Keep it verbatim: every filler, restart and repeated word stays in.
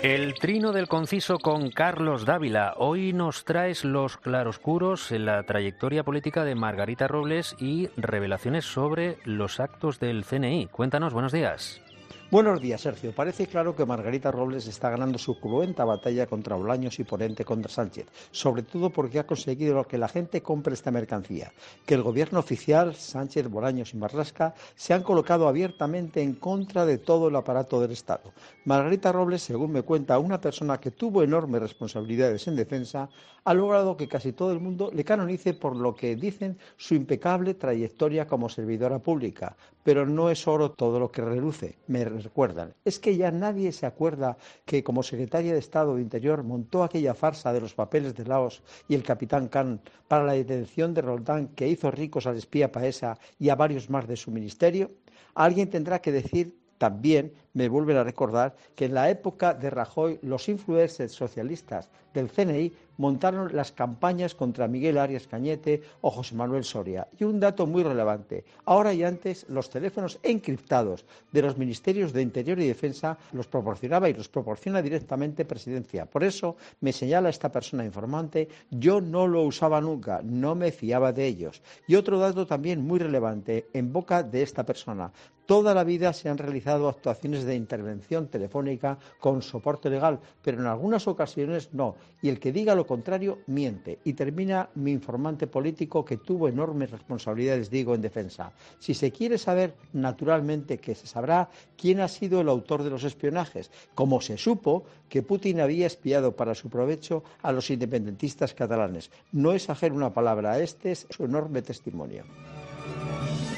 El trino del conciso con Carlos Dávila. Hoy nos traes los claroscuros en la trayectoria política de Margarita Robles y revelaciones sobre los actos del C N I. Cuéntanos, buenos días. Buenos días, Sergio. Parece claro que Margarita Robles está ganando su cruenta batalla contra Bolaños y por ende contra Sánchez, sobre todo porque ha conseguido que la gente compre esta mercancía, que el gobierno oficial, Sánchez, Bolaños y Marlaska, se han colocado abiertamente en contra de todo el aparato del Estado. Margarita Robles, según me cuenta una persona que tuvo enormes responsabilidades en defensa, ha logrado que casi todo el mundo le canonice por lo que dicen su impecable trayectoria como servidora pública. Pero no es oro todo lo que reluce, me recuerdan. Es que ya nadie se acuerda que como secretaria de Estado de Interior montó aquella farsa de los papeles de Laos y el capitán Khan para la detención de Roldán que hizo ricos al espía Paesa y a varios más de su ministerio. Alguien tendrá que decir también, me vuelven a recordar, que en la época de Rajoy los influencers socialistas del C N I montaron las campañas contra Miguel Arias Cañete o José Manuel Soria. Y un dato muy relevante, ahora y antes los teléfonos encriptados de los ministerios de Interior y Defensa los proporcionaba y los proporciona directamente Presidencia. Por eso me señala esta persona informante, yo no lo usaba nunca, no me fiaba de ellos. Y otro dato también muy relevante en boca de esta persona, toda la vida se han realizado actuaciones de intervención telefónica con soporte legal, pero en algunas ocasiones no. Y el que diga lo contrario miente. Y termina mi informante político que tuvo enormes responsabilidades, digo, en defensa. Si se quiere saber, naturalmente que se sabrá quién ha sido el autor de los espionajes, como se supo que Putin había espiado para su provecho a los independentistas catalanes. No exagero una palabra, este es su enorme testimonio.